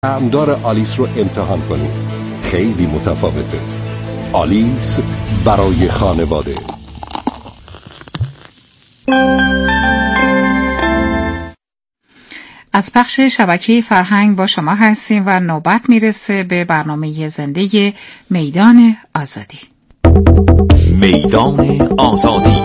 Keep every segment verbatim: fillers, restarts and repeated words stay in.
طعمدار آلیس رو امتحان کنید. خیلی متفاوته. آلیس برای خانواده. از بخش شبکه فرهنگ با شما هستیم و نوبت میرسه به برنامه زنده میدان آزادی. میدان آزادی.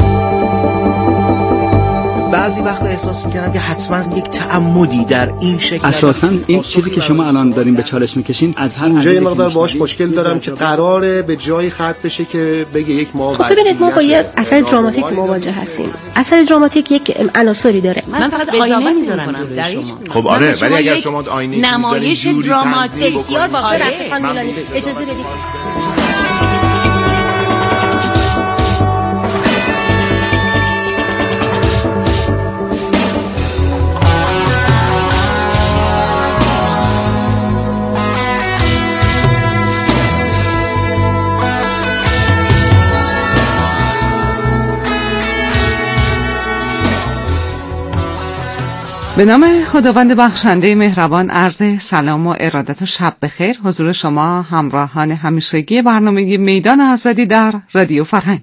بعضی وقتا احساس میکنم که حتما یک تعمدی در این شکل اساساً این چیزی که شما الان دارین به چالش میکشین از هر اونجا یه مقدار باهاش مشکل دارم که قراره به جایی ختم بشه که بگه یک ما خب ببینید ما با یه اثر دراماتیک مواجه هستیم. اثر دراماتیک یک عناصری داره. من فقط آینه میذارم جلوی شما. خب آره ولی اگر شما آینه نمایش دراماتیک بسیار واقعا رفیقان میلانی اجازه بدید. به نام خداوند بخشنده مهربان، عرض سلام و ارادت و شب بخیر حضور شما همراهان همیشگی برنامه میدان آزادی در رادیو فرهنگ.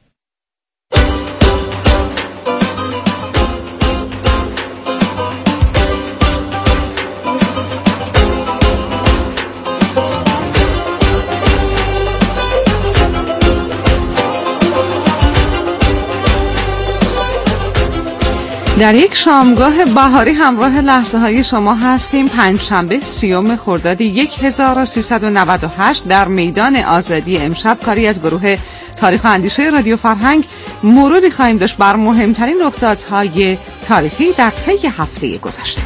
در یک شامگاه بهاری همراه لحظه های شما هستیم. پنجشنبه سیوم خرداد هزار و سیصد و نود و هشت در میدان آزادی. امشب کاری از گروه تاریخ و اندیشه رادیو فرهنگ مروری خواهیم داشت بر مهمترین رخدادهای تاریخی در طی هفته گذشته.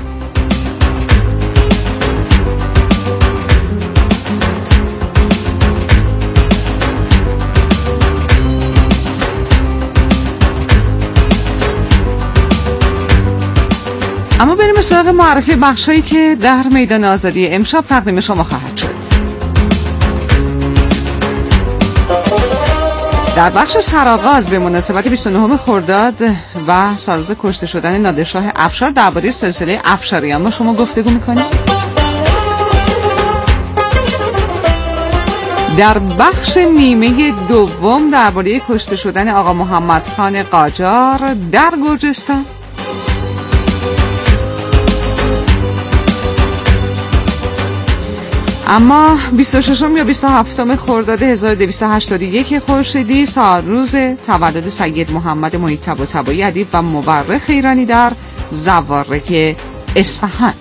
اما بریم به سراغ معرفی بخشایی که در میدان آزادی امشب تقدیم شما خواهد شد. در بخش سرآغاز به مناسبت بیست و نهم خرداد و سالروز کشته شدن نادرشاه افشار درباره سلسله افشاریان با شما گفتگو می‌کنیم. در بخش نیمه دوم درباره کشته شدن آقا محمد خان قاجار در گرجستان. اما بیست و ششم یا بیست و هفتم خرداد هزار و دویست و هشتاد و یک خورشیدی سالروز تولد سید محمد محیط طباطبایی ادیب و مورخ ایرانی در زوارق اصفهان.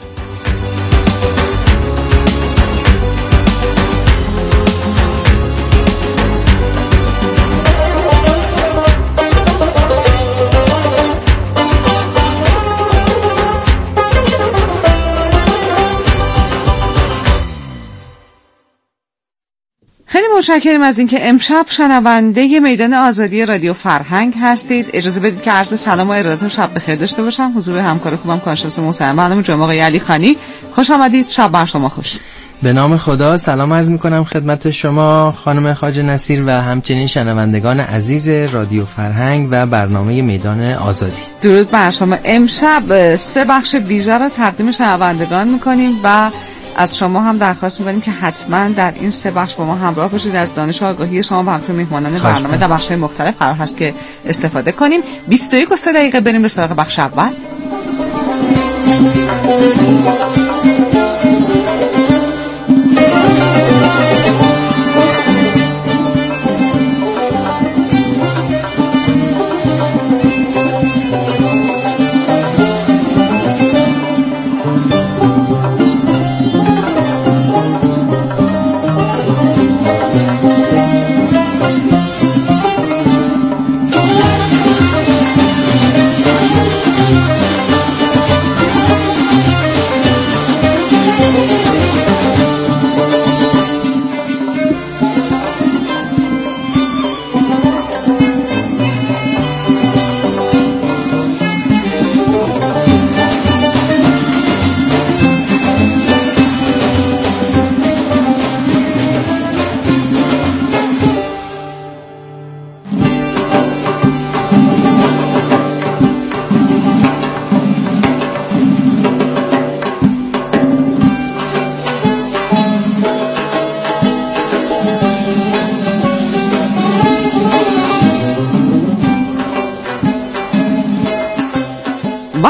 خیلی متشکرم از اینکه امشب شنونده میدان آزادی رادیو فرهنگ هستید. اجازه بدید که عرض سلام و ارادت و شب بخیر داشته باشم. حضور همکار خوبم کارشناس محترم برنامه جناب آقای علی خانی. خوش آمدید. شب بر شما خوش. به نام خدا سلام عرض میکنم خدمت شما خانم خواجه نصیر و همچنین شنوندگان عزیز رادیو فرهنگ و برنامه میدان آزادی. درود بر شما. امشب سه بخش ویژه را تقدیم شنوندگان میکنیم و از شما هم درخواست می‌کنیم که حتما در این سه بخش با ما همراه باشید. از دانش و آگاهی شما و همچنین میهمانان برنامه در بخش‌های مختلف قرار هست که استفاده کنیم. بیست و یک و سه دقیقه بریم به سراغ بخش اول.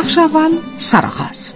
بخش اول سرآغاز.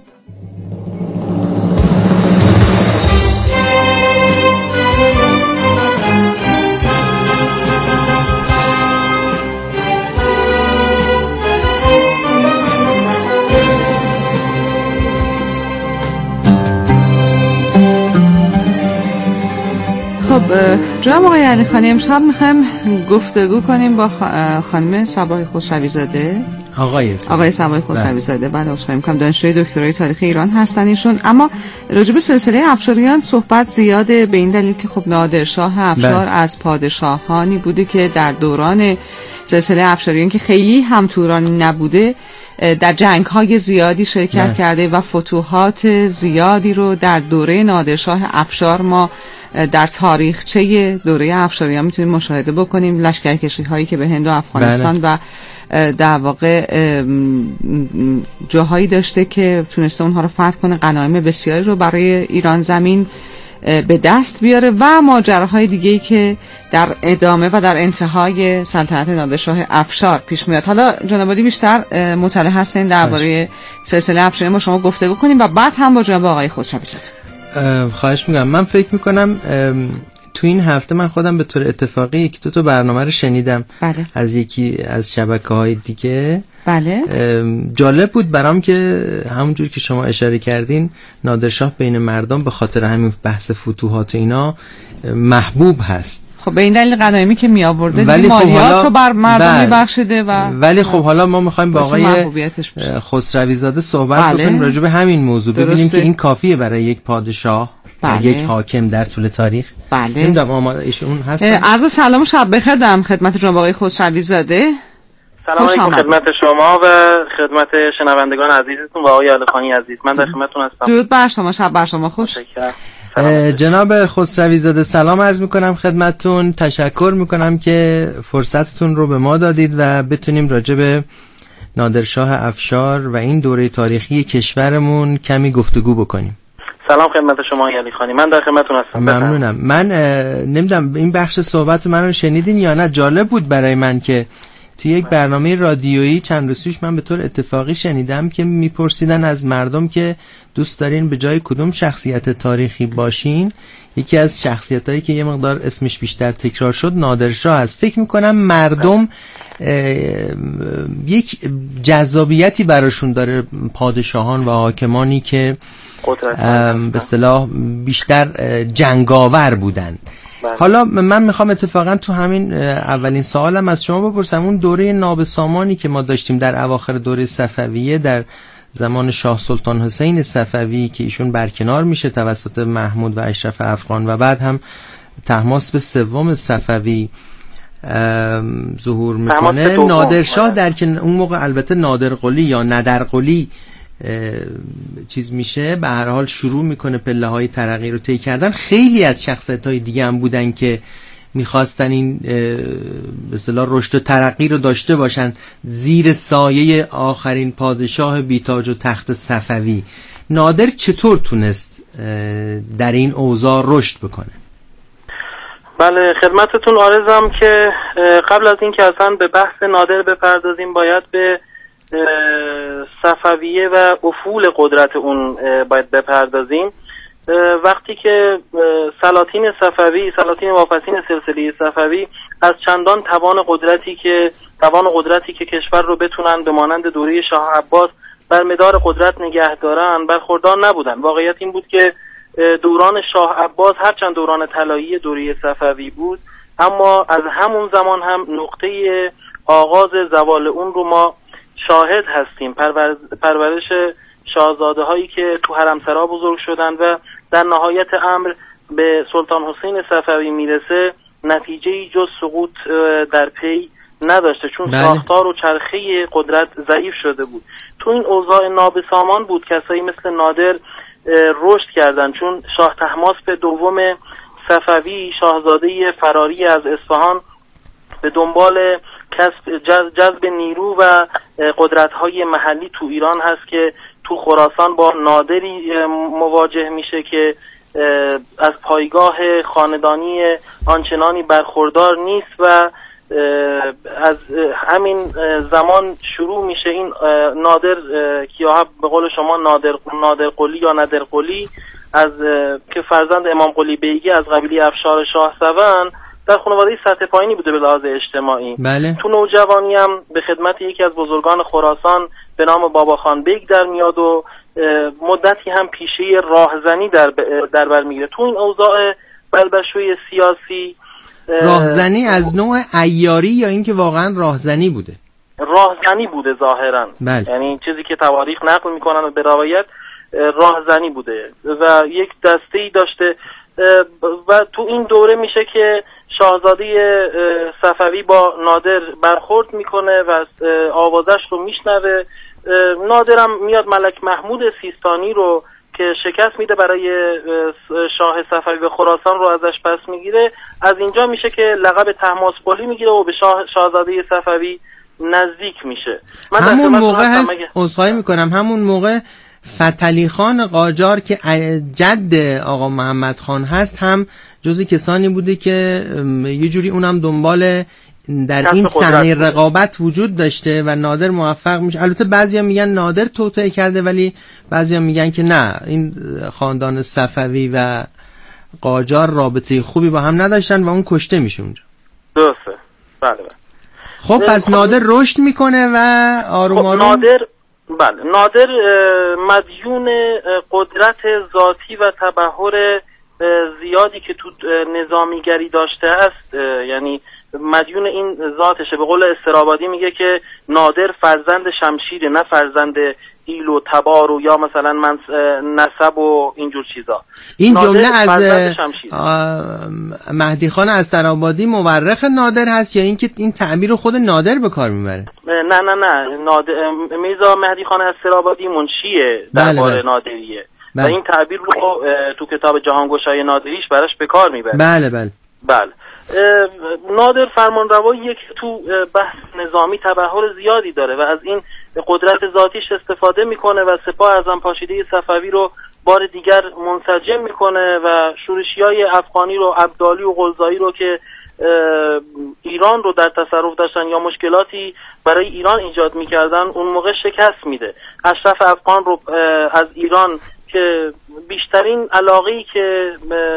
خب جناب آقای علیخانی، امشب میخوایم گفتگو کنیم با خانم صباح خسروی زاده. آقای صباح آقای صباح خسروی زاده بله عذرخواهی میکنم، دانشجوی دکترای تاریخ ایران هستن ایشون. اما راجع به سلسله افشاریان صحبت زیاده، به این دلیل که خب نادرشاه افشار از پادشاهانی بوده که در دوران سلسله افشاریان که خیلی هم طولانی نبوده در جنگ‌های زیادی شرکت نه. کرده و فتوحات زیادی رو در دوره نادرشاه افشار ما در تاریخچه دوره افشاریان میتونیم مشاهده بکنیم. لشکرکشی‌هایی که به هند و افغانستان بله. و در واقع جاهایی داشته که تونسته اونها رو فتح کنه، غنایم بسیاری رو برای ایران زمین به دست بیاره و ماجراهای دیگه‌ای که در ادامه و در انتهای سلطنت نادرشاه افشار پیش میاد. حالا جناب عالی بیشتر مطلع هستین درباره سلسله افشاریان با شما گفتگو کنیم و بعد هم با جناب آقای خسروی زاده. خواهش میکنم. من فکر میکنم تو این هفته من خودم به طور اتفاقی یک دو تا برنامه رو شنیدم بله. از یکی از شبکه‌های دیگه. بله. جالب بود برام که همونجور که شما اشاره کردین نادرشاه بین مردم به خاطر همین بحث فتوحات اینا محبوب هست. خب به این دلیل غنایمی که می آورده ولی مالیات خب رو بر مردم می بخشیده و ولی خب حالا ما میخوایم با آقای خسروی زاده صحبت بله. بکنیم راجع به همین موضوع. درسته. ببینیم که این کافیه برای یک پادشاه بله. یک حاکم در طول تاریخ. بله. نمیدونم آمار ایشون هستن. عرض سلام و شب بخیر دارم خدمت جناب آقای خسروی زاده. سلام علیکم خدمت شما و خدمت شنوندگان عزیزتون و آقای علیخانی عزیز. من در خدمتتون هستم. درود بر شما، شب بر شما خوش. جناب خسروی زاده سلام عرض میکنم خدمتتون. تشکر میکنم که فرصتتون رو به ما دادید و بتونیم راجع به نادرشاه افشار و این دوره تاریخی کشورمون کمی گفتگو بکنیم. سلام خدمت شما آقای علیخانی، من در خدمتتون هستم. ممنونم. من نمیدونم این بخش صحبت من رو شنیدین یا نه. جالب بود برای من که توی یک برنامه رادیویی چند روز پیش من به طور اتفاقی شنیدم که میپرسیدن از مردم که دوست دارین به جای کدوم شخصیت تاریخی باشین. یکی از شخصیتایی که یه مقدار اسمش بیشتر تکرار شد نادرشاه است. فکر میکنم مردم یک جذابیتی براشون داره، پادشاهان و حاکمانی که به اصطلاح بیشتر جنگاور بودند. حالا من میخوام اتفاقا تو همین اولین سوالم از شما بپرسم، اون دوره نابسامانی که ما داشتیم در اواخر دوره صفویه در زمان شاه سلطان حسین صفوی که ایشون برکنار میشه توسط محمود و اشرف افغان و بعد هم طهماسب سوم صفوی ظهور میکنه، نادرشاه در که اون موقع البته نادرقلی یا ندرقلی چیز میشه، به هر حال شروع میکنه پله های ترقی رو طی کردن. خیلی از شخصیت های دیگه هم بودن که میخواستن این به اصطلاح رشد و ترقی رو داشته باشن زیر سایه آخرین پادشاه بیتاج و تخت صفوی. نادر چطور تونست در این اوضاع رشد بکنه؟ بله خدمتتون عرضم که قبل از این که اصلا به بحث نادر بپردازیم باید به صفویه و افول قدرت اون باید بپردازیم. وقتی که سلاطین صفوی، سلاطین واپسین سلسله صفوی از چندان توان قدرتی که توان قدرتی که کشور رو بتونن به مانند دوره شاه عباس بر مدار قدرت نگه دارن برخوردار نبودن. واقعیت این بود که دوران شاه عباس هرچند دوران طلایی دوره صفوی بود، اما از همون زمان هم نقطه آغاز زوال اون رو ما شاهد هستیم. پرور... پرورش شاهزاده هایی که تو حرمسرا بزرگ شدن و در نهایت امر به سلطان حسین صفوی میرسه نتیجه‌ای جز سقوط در پی نداشته، چون بله. ساختار و چرخه قدرت ضعیف شده بود. تو این اوضاع نابسامان بود کسایی مثل نادر رشد کردن، چون شاه طهماسب دوم صفوی شاهزاده فراری از اصفهان به دنبال کسب جذب نیرو و قدرت‌های محلی تو ایران هست که تو خراسان با نادری مواجه میشه که از پایگاه خاندانی آنچنانی برخوردار نیست و از همین زمان شروع میشه این نادر کیاه به قول شما نادر نادر قلی یا نادر قلی از که فرزند امام قلی بیگی از قبیله افشار شاه سوند در خانواده سطح پایینی بوده به لحاظ اجتماعی. بله. تو نوجوانی هم به خدمت یکی از بزرگان خراسان به نام بابا خان بیگ در میاد و مدتی هم پیشه راهزنی در در بر میگیره. تو این اوضاع بلبشوی سیاسی راهزنی از نوع عیاری یا اینکه واقعا راهزنی بوده؟ راهزنی بوده ظاهرا. بله. یعنی چیزی که تواریخ نقل میکنن به روایت راهزنی بوده و یک دسته‌ای داشته و تو این دوره میشه که شاهزاده صفوی با نادر برخورد میکنه و آوازش رو میشنوه. نادرم میاد ملک محمود سیستانی رو که شکست میده برای شاه صفوی به خراسان رو ازش پس میگیره. از اینجا میشه که لقب طهماسپلی میگیره و به شاه شاهزاده صفوی نزدیک میشه. من همون موقع هست عذرخواهی میکنم همون موقع فتحعلی خان قاجار که جد آقا محمد خان هست هم جزو کسانی بوده که یه جوری اونم دنبال در این صحنه رقابت وجود داشته و نادر موفق میشه. البته بعضیا میگن نادر توطئه کرده ولی بعضیا میگن که نه، این خاندان صفوی و قاجار رابطه خوبی با هم نداشتن و اون کشته میشه اونجا. درسته. بله بله. خب پس نادر رشد میکنه و آروم آروم نادر بله نادر مدیون قدرت ذاتی و تبحر زیادی که تو نظامیگری داشته است، یعنی مدیون این ذاتشه. به قول استرابادی میگه که نادر فرزند شمشیره نه فرزند ایل و تبار و یا مثلا من نسب و اینجور چیزا. این جمله از مهدی خان استرابادی مورخ نادر هست یا اینکه این تعبیر رو خود نادر به کار میبره؟ نه نه نه نادر میرزا مهدی خان استرابادی منشیه دربار بله بله. نادریه بله. و این تعبیر رو تو کتاب جهانگشای نادریش براش به کار میبره. بله بله بله. نادر فرمانروایی یک تو بحث نظامی تبحر زیادی داره و از این قدرت ذاتیش استفاده میکنه و سپاه اعظم پاشیده صفوی رو بار دیگر منسجم میکنه و شورشیای افغانی رو، ابدالی و قلزایی رو که ایران رو در تصرف داشتن یا مشکلاتی برای ایران ایجاد میکردن اون موقع شکست میده. اشرف افغان رو از ایران که بیشترین علاقه‌ای که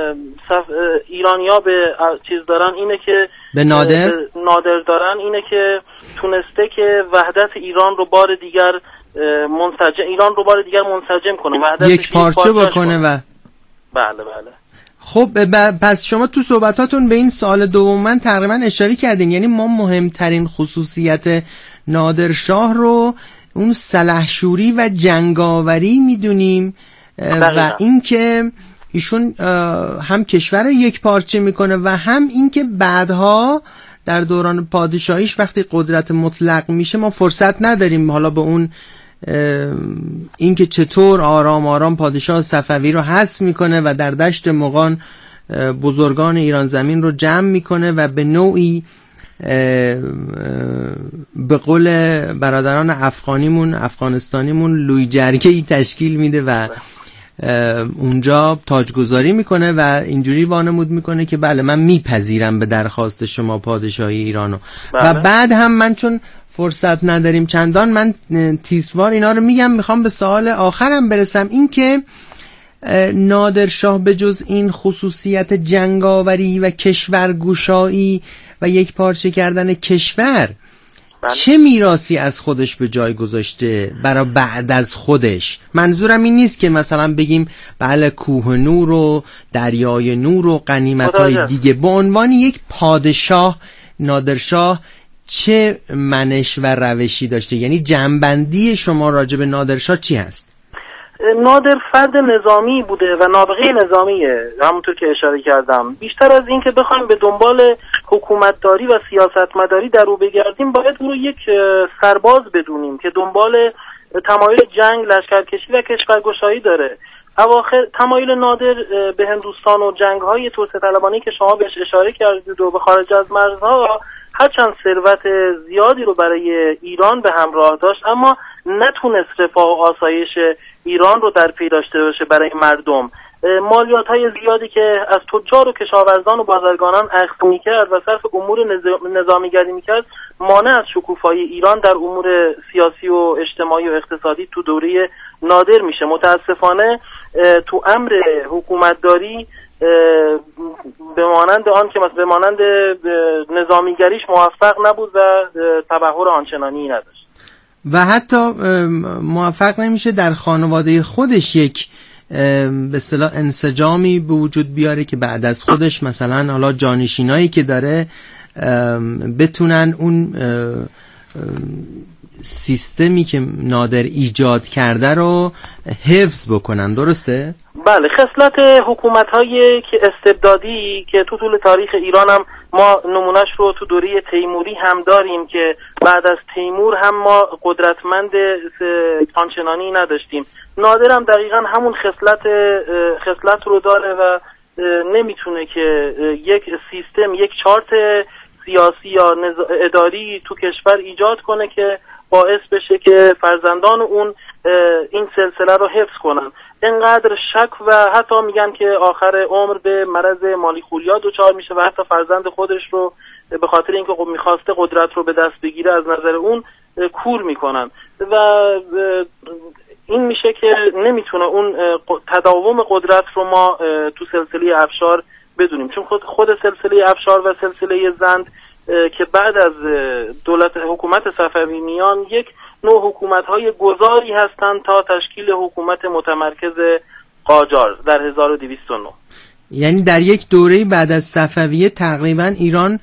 ایرانی‌ها به چیز دارن اینه که به نادر نادر دارن اینه که تونسته که وحدت ایران رو بار دیگر منسجم ایران رو بار دیگر منسجم کنه، وحدت یک پارچه بکنه و بله بله. خب پس شما تو صحبتاتون به این سوال دوم من تقریبا اشاره کردین، یعنی ما مهمترین خصوصیت نادرشاه رو اون سلحشوری و جنگاوری میدونیم و اینکه ایشون هم کشور رو یک پارچه میکنه و هم اینکه بعدها در دوران پادشاهیش وقتی قدرت مطلق میشه ما فرصت نداریم حالا به اون اینکه چطور آرام آرام پادشاه صفوی رو حذف میکنه و در دشت مغان بزرگان ایران زمین رو جمع میکنه و به نوعی به قول برادران افغانیمون افغانستانیمون لوی جرگه ای تشکیل میده و اونجا تاجگذاری میکنه و اینجوری وانمود میکنه که بله من میپذیرم به درخواست شما پادشاهی ایرانو. و بعد هم من چون فرصت نداریم چندان من تیسوار اینا رو میگم، میخوام به سوال آخرم برسم، این که نادرشاه به جز این خصوصیت جنگاوری و کشورگشایی و یک پارچه کردن کشور بله. چه میراثی از خودش به جای گذاشته برای بعد از خودش؟ منظورم این نیست که مثلا بگیم بله کوه نور و دریای نور و غنیمت‌های دیگه، به عنوان یک پادشاه نادرشاه چه منش و روشی داشته؟ یعنی جنبندی شما راجع به نادرشاه چی هست؟ نادر فرد نظامی بوده و نابغه نظامیه، همونطور که اشاره کردم. بیشتر از این که بخوایم به دنبال حکومتداری و سیاستمداری در او بگردیم باید او رو یک سرباز بدونیم که دنبال تمایل جنگ، لشکرکشی و کشورگشایی داره. اواخر تمایل نادر به هندوستان و جنگ‌های توسعه طلبانه که شما بهش اشاره کردید و به خارج از مرزها هرچند ثروت زیادی رو برای ایران به همراه داشت اما نتونست رفاه و آسایش ایران رو در پی داشته باشه برای مردم. مالیات های زیادی که از تجار و کشاورزان و بازرگانان اخذ میکرد و صرف امور نظامیگری میکرد مانع از شکوفایی ایران در امور سیاسی و اجتماعی و اقتصادی تو دوره نادر میشه. متاسفانه تو امر حکومتداری به مانند آن که مثلا به مانند نظامیگریش موفق نبود و تبحر آنچنانی نداشت و حتی موفق نمیشه در خانواده خودش یک به اصطلاح انسجامی به وجود بیاره که بعد از خودش مثلا حالا جانشینایی که داره بتونن اون سیستمی که نادر ایجاد کرده رو حفظ بکنن. درسته؟ بله، خصلت حکومت‌هایی که استبدادی که تو طول تاریخ ایران هم ما نمونهش رو تو دوره تیموری هم داریم که بعد از تیمور هم ما قدرتمند آنچنانی نداشتیم. نادر هم دقیقاً همون خصلت خصلت رو داره و نمیتونه که یک سیستم، یک چارت سیاسی یا اداری تو کشور ایجاد کنه که باعث بشه که فرزندان اون این سلسله رو حفظ کنن. اینقدر شک و حتی میگن که آخر عمر به مرض مالی خولیا دچار میشه و حتی فرزند خودش رو به خاطر اینکه میخواسته قدرت رو به دست بگیره از نظر اون کور میکنن و این میشه که نمیتونه اون تداوم قدرت رو ما تو سلسله افشار بدونیم، چون خود خود سلسله افشار و سلسله زند که بعد از دولت حکومت صفوی میان یک نوع حکومت‌های گذاری هستند تا تشکیل حکومت متمرکز قاجار در هزار و دویست و نه. یعنی در یک دوره بعد از صفویه تقریبا ایران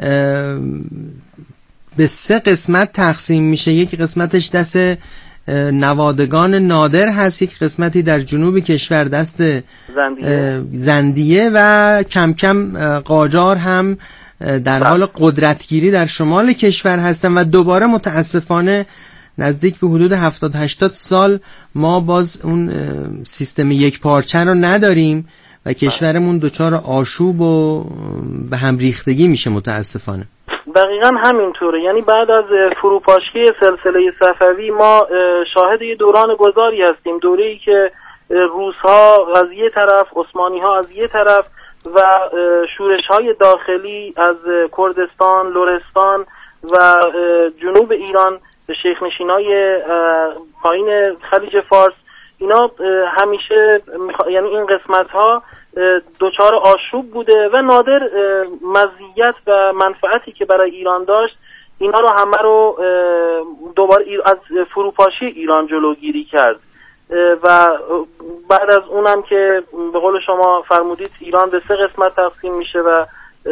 به سه قسمت تقسیم میشه. یک قسمتش دست نوادگان نادر هست، یک قسمتی در جنوب کشور دست زندیه, زندیه و کم کم قاجار هم در حال قدرتگیری در شمال کشور هستن و دوباره متاسفانه نزدیک به حدود هفتاد هشتاد سال ما باز اون سیستم یک پارچه رو نداریم و کشورمون دچار آشوب و به هم ریختگی میشه متاسفانه. دقیقاً همینطوره. یعنی بعد از فروپاشی سلسله صفوی ما شاهد یه دوران گذاری هستیم، دوره‌ای که روس‌ها از یه طرف، عثمانی‌ها از یه طرف و شورش‌های داخلی از کردستان، لرستان و جنوب ایران به شیخ‌نشینای پایین خلیج فارس، اینا همیشه یعنی این قسمت‌ها دوچار آشوب بوده و نادر مزیت و منفعتی که برای ایران داشت اینا رو همه رو دوباره از فروپاشی ایران جلوگیری کرد و بعد از اونم که به قول شما فرمودید ایران به سه قسمت تقسیم میشه و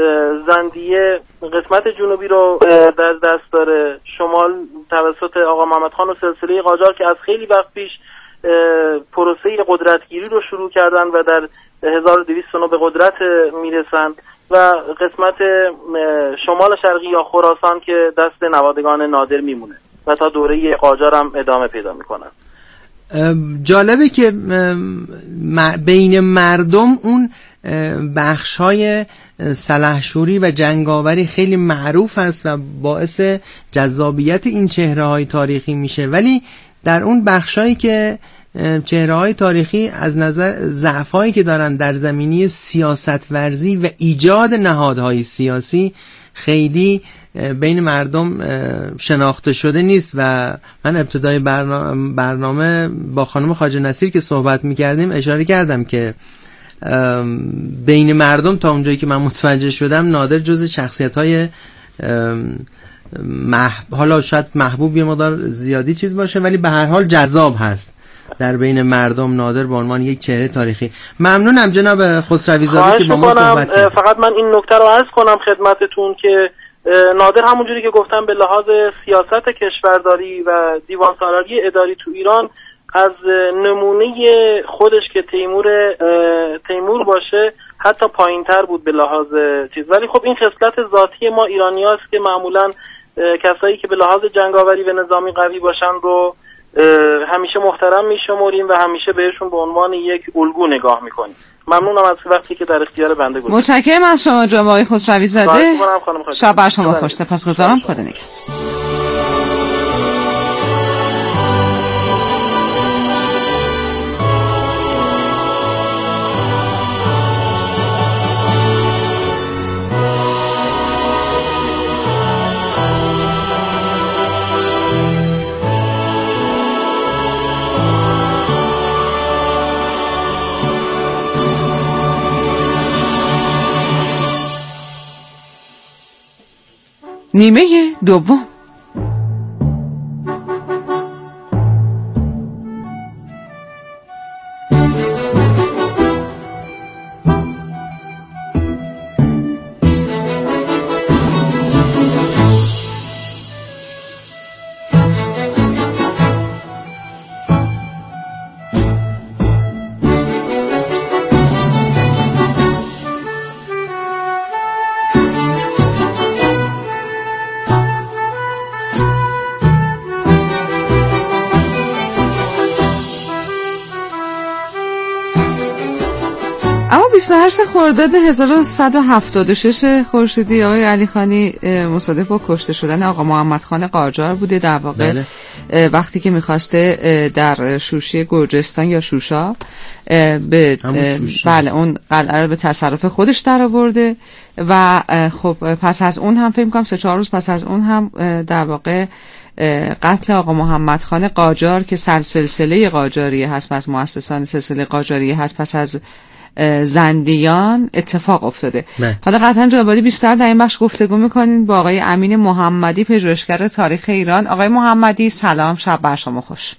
زندیه قسمت جنوبی رو در دست داره، شمال توسط آقا محمد خان و سلسله قاجار که از خیلی وقت پیش پروسه قدرتگیری رو شروع کردن و در هزار و دویست و نه به قدرت میرسن و قسمت شمال شرقی یا خراسان که دست نوادگان نادر میمونه و تا دوره قاجار هم ادامه پیدا میکنن. جالبه که بین مردم اون بخش‌های سلحشوری و جنگاوری خیلی معروف است و باعث جذابیت این چهره‌های تاریخی میشه، ولی در اون بخشایی که چهره‌های تاریخی از نظر ضعفایی که دارن در زمینه سیاست ورزی و ایجاد نهادهای سیاسی خیلی بین مردم شناخته شده نیست و من ابتدای برنامه, برنامه با خانم خواجه نصیر که صحبت می‌کردیم اشاره کردم که بین مردم تا اونجایی که من متوجه شدم نادر جز شخصیت‌های مح... حالا شاید محبوب یه مقدار زیادی چیز باشه ولی به هر حال جذاب هست در بین مردم نادر به عنوان یک چهره تاریخی. ممنونم جناب خسروی زاده که با ما صحبت کردید. فقط من این نکته رو عرض کنم خدمتتون که نادر همونجوری که گفتم به لحاظ سیاست کشورداری و دیوانسالاری اداری تو ایران از نمونه خودش که تیمور تیمور باشه حتی پایین‌تر بود به لحاظ چیز، ولی خب این خصلت ذاتی ما ایرانیاست که معمولاً کسایی که به لحاظ جنگاوری و نظامی قوی باشن رو همیشه محترم میشمریم و همیشه بهشون به عنوان یک الگو نگاه میکنیم. ممنونم از وقتی که در اختیار بنده گذاشتید. متشکرم از شما جناب آقای خسروی زاده. شب بر شما خوش. سپاسگزارم. خدا نگهدار. نیمه دوم. بیست و هشت خرداد هزار و صد و هفتاد و شش خورشیدی آقای علی خانی مصادف با کشته شدن آقا محمد خان قاجار بوده. در واقع بله. وقتی که میخواسته در شوشی گرجستان یا شوشا به بله اون قلعه رو به تصرف خودش در آورده و خب پس از اون هم فکر می‌کنم سه چهار روز پس از اون هم در واقع قتل آقا محمد خان قاجار که سلسله قاجاریه هست، پس مؤسسان سلسله قاجاریه هست، پس از زندیان اتفاق افتاده. نه. حالا قطعا جنابعالی بیشتر در این بخش گفتگو میکنین با آقای امین محمدی، پژوهشگر تاریخ ایران. آقای محمدی سلام، شب بر شما خوش.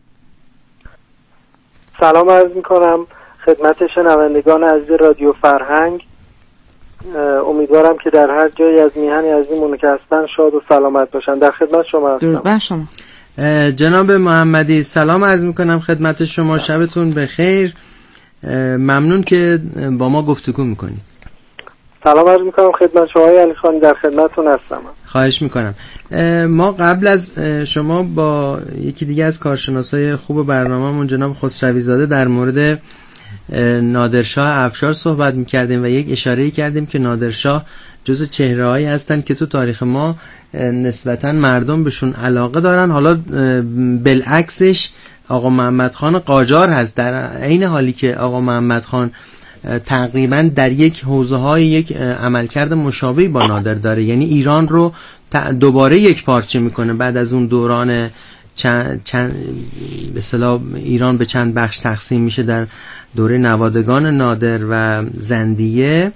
سلام عرض میکنم خدمت شنوندگان عزیز رادیو فرهنگ. امیدوارم که در هر جایی از میهن عزیزمون که هستن شاد و سلامت باشن. در خدمت شما هستم. درود بر شما. جناب محمدی سلام عرض میکنم خدمت شما، شبتون بخیر. ممنون که با ما گفتگو میکنید. سلام عرض میکنم خدمت شما آقای علی خان، در خدمتتون هستم. خواهش میکنم. ما قبل از شما با یکی دیگه از کارشناسای خوب برنامه‌مون جناب خسروی زاده در مورد نادرشاه افشار صحبت میکردیم و یک اشاره‌ای کردیم که نادرشاه جز چهره‌هایی هستن که تو تاریخ ما نسبتاً مردم بهشون علاقه دارن. حالا بالعکسش آقا محمد خان قاجار هست، در عین حالی که آقا محمد خان تقریبا در یک حوزه های یک عملکرد مشابهی با نادر داره، یعنی ایران رو دوباره یک پارچه میکنه بعد از اون دوران چند, چند به اصطلاح ایران به چند بخش تقسیم میشه در دوره نوادگان نادر و زندیه،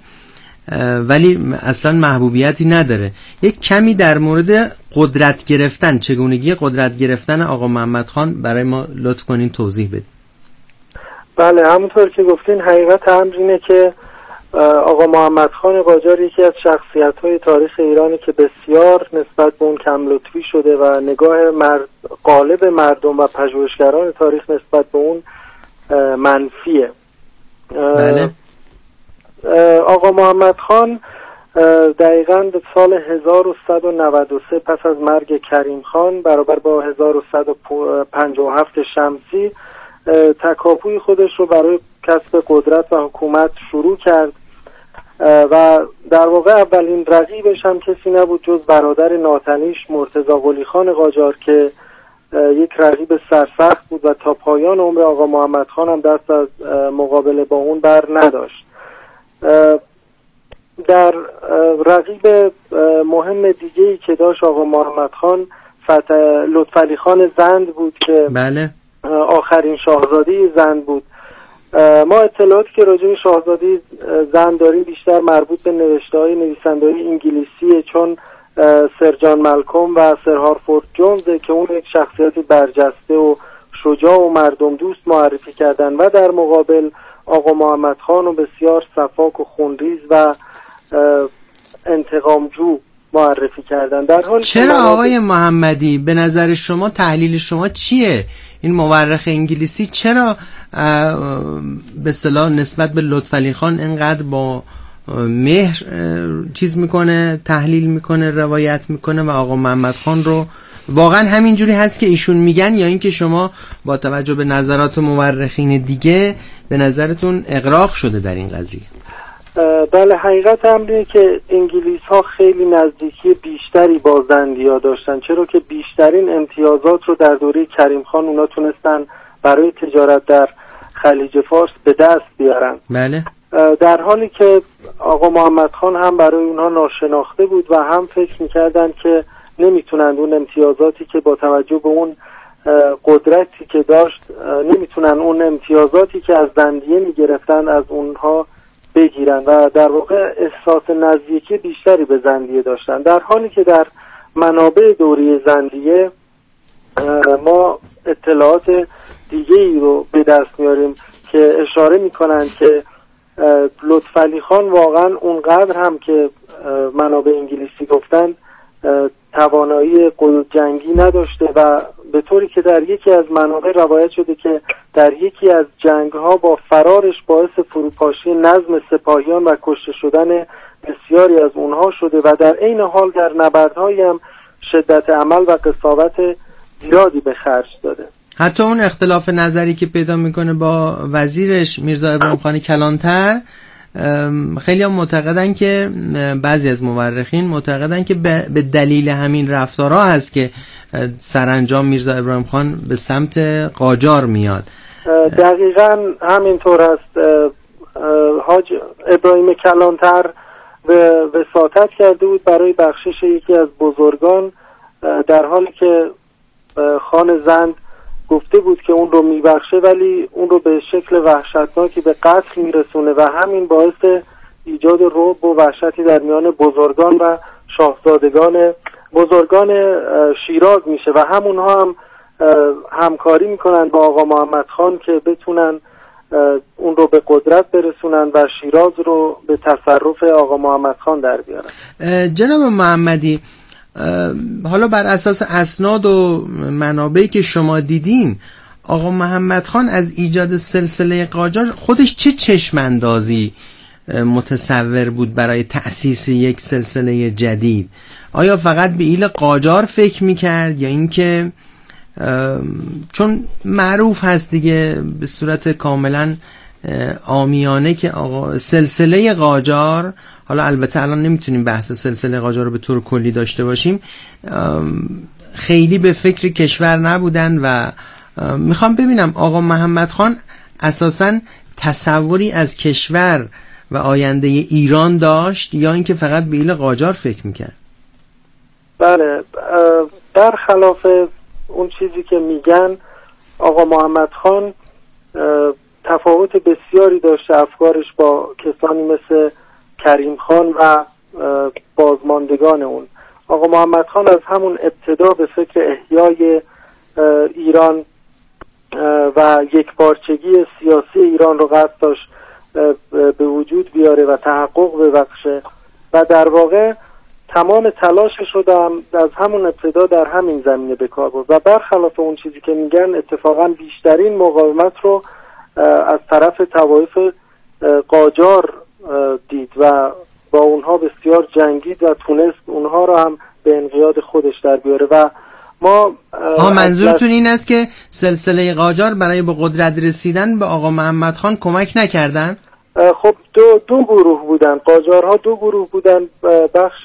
ولی اصلا محبوبیتی نداره. یک کمی در مورد قدرت گرفتن، چگونگی قدرت گرفتن آقا محمد خان برای ما لطف کنین توضیح بدید. بله، همونطور که گفتین حقیقت امر اینه که آقا محمد خان قاجار یکی از شخصیت‌های تاریخ ایرانی که بسیار نسبت به اون کم لطفی شده و نگاه مرد غالب مردم و پژوهشگران تاریخ نسبت به اون منفیه. بله. آقا محمد خان دقیقاً به سال هزار و صد و نود و سه پس از مرگ کریم خان برابر با هزار و صد و پنجاه و هفت شمسی تکاپوی خودش رو برای کسب قدرت و حکومت شروع کرد و در واقع اولین رقیبش هم کسی نبود جز برادر ناتنیش مرتضی قلی خان قاجار که یک رقیب سرسخت بود و تا پایان عمر آقا محمد خان هم دست از مقابله با اون بر نداشت. در رقیب مهم دیگه‌ای که داشت آقا محمد خان لطفعلی خان زند بود که بله. آخرین شاهزاده زند بود. ما اطلاعاتی که راجع به شاهزاده زند داریم بیشتر مربوط به نوشته‌های نویسنده‌های انگلیسیه، چون سر جان مالکوم و سر هارفورد جونز که اون یک شخصیت برجسته و شجاع و مردم دوست معرفی کردن و در مقابل آقا محمد خان رو بسیار صفاک و خونریز و انتقامجو معرفی کردن. در حال چرا آقای محمدی به نظر شما تحلیل شما چیه؟ این مورخ انگلیسی چرا به اصطلاح نسبت به لطفعلی خان اینقدر با مهر چیز میکنه، تحلیل میکنه، روایت میکنه و آقا محمد خان رو واقعا همینجوری هست که ایشون میگن، یا اینکه شما با توجه به نظرات مورخین دیگه به نظرتون اغراق شده در این قضیه؟ بله، حقیقت امریه که انگلیس ها خیلی نزدیکی بیشتری با زندیا داشتن، چرا که بیشترین امتیازات رو در دوره کریم خان اونا تونستن برای تجارت در خلیج فارس به دست بیارن. بله. در حالی که آقا محمد خان هم برای اونها ناشناخته بود و هم فکر میکردن که نمیتونن اون امتیازاتی که با توجه به اون قدرتی که داشت نمیتونن اون امتیازاتی که از زندیه میگرفتن از اونها بگیرن و در واقع احساس نزدیکی بیشتری به زندیه داشتن، در حالی که در منابع دوره زندیه ما اطلاعات دیگه ای رو به دست میاریم که اشاره میکنن که لطفعلی خان واقعا اونقدر هم که منابع انگلیسی گفتن توانایی جنگی نداشته و به طوری که در یکی از منابع روایت شده که در یکی از جنگ‌ها با فرارش باعث فروپاشی نظم سپاهیان و کشته شدن بسیاری از اونها شده و در عین حال در نبردهایی هم شدت عمل و قساوت زیادی به خرج داده. حتی اون اختلاف نظری که پیدا میکنه با وزیرش میرزا ابراهیم خان کلانتر، خیلی هم معتقدن که بعضی از مورخین معتقدن که به دلیل همین رفتارها هست که سرانجام میرزا ابراهیم خان به سمت قاجار میاد. دقیقاً همینطور است. حاج ابراهیم کلانتر وساطت کرده بود برای بخشش یکی از بزرگان، در حالی که خان زند گفته بود که اون رو میبخشه ولی اون رو به شکل وحشتناکی به قتل میرسونه و همین باعث ایجاد رعب و وحشتی در میان بزرگان و شاهزادگان بزرگان شیراز میشه و همونها هم همکاری میکنن با آقا محمد خان که بتونن اون رو به قدرت برسونن و شیراز رو به تصرف آقا محمد خان در بیارن. جناب محمدی، حالا بر اساس اسناد و منابعی که شما دیدین، آقا محمد خان از ایجاد سلسله قاجار خودش چه چشم اندازی متصور بود برای تأسیس یک سلسله جدید؟ آیا فقط به ایل قاجار فکر میکرد یا اینکه چون معروف هست دیگه به صورت کاملا عامیانه که آقا سلسله قاجار، حالا البته الان نمیتونیم بحث سلسله قاجار رو به طور کلی داشته باشیم، خیلی به فکر کشور نبودن و میخوام ببینم آقا محمد خان اساساً تصوری از کشور و آینده ایران داشت یا اینکه فقط به ایل قاجار فکر میکرد؟ بله، برخلاف اون چیزی که میگن آقا محمد خان تفاوت بسیاری داشته افکارش با کسانی مثل کریم خان و بازماندگان اون. آقا محمد خان از همون ابتدا به فکر احیای ایران و یکپارچگی سیاسی ایران رو قصد داشت به وجود بیاره و تحقق ببخشه و در واقع تمام تلاشش رو از همون ابتدا در همین زمینه به کار برد و برخلاف اون چیزی که میگن اتفاقا بیشترین مقاومت رو از طرف طوایف قاجار دید و با اونها بسیار جنگید و تونست اونها رو هم به انقیاد خودش در بیاره و ما ها منظورتون این است که سلسله قاجار برای به قدرت رسیدن به آقا محمد خان کمک نکردن؟ خب دو دو گروه بودن، قاجارها دو گروه بودن، بخش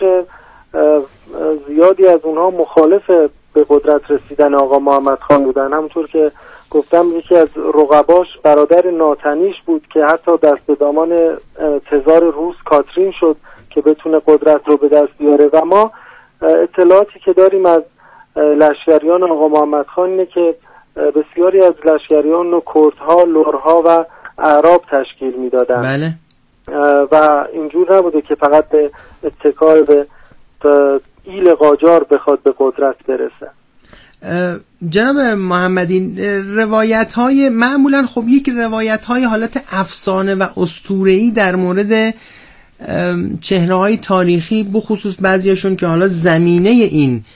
زیادی از اونها مخالف به قدرت رسیدن آقا محمد خان بودن. همونطور که گفتم یکی از رقباش برادر ناتنیش بود که حتی دست دامان تزار روس کاترین شد که بتونه قدرت رو به دست بیاره و ما اطلاعاتی که داریم از لشکریان آقا محمد خان اینه که بسیاری از لشکریان رو کردها، لرها و اعراب تشکیل میدادن. بله. و اینجور نبوده که فقط به اتکای به ایل قاجار بخواد به قدرت برسه. جناب محمدی، روایت های معمولا خب یک روایت های حالت افسانه و اسطوره‌ای در مورد چهره های تاریخی، بخصوص بعضیاشون که حالا زمینه این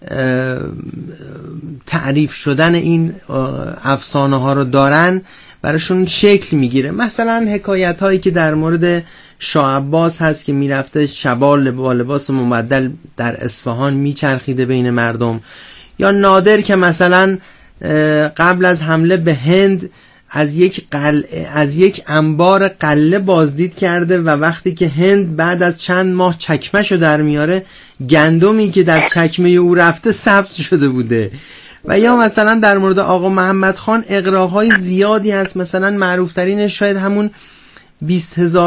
تعریف شدن این افسانه ها رو دارن، براشون شکل میگیره. مثلا حکایت هایی که در مورد شاه عباس هست که میرفته شبال با لباس مبدل در اصفهان میچرخیده بین مردم، یا نادر که مثلا قبل از حمله به هند از یک قلعه از یک انبار قلعه بازدید کرده و وقتی که هند بعد از چند ماه چکمه‌شو در میاره، گندمی که در چکمه او رفته سبز شده بوده. و یا مثلا در مورد آقا محمد خان اغراق‌های زیادی هست، مثلا معروف ترینش شاید همون بیست هزار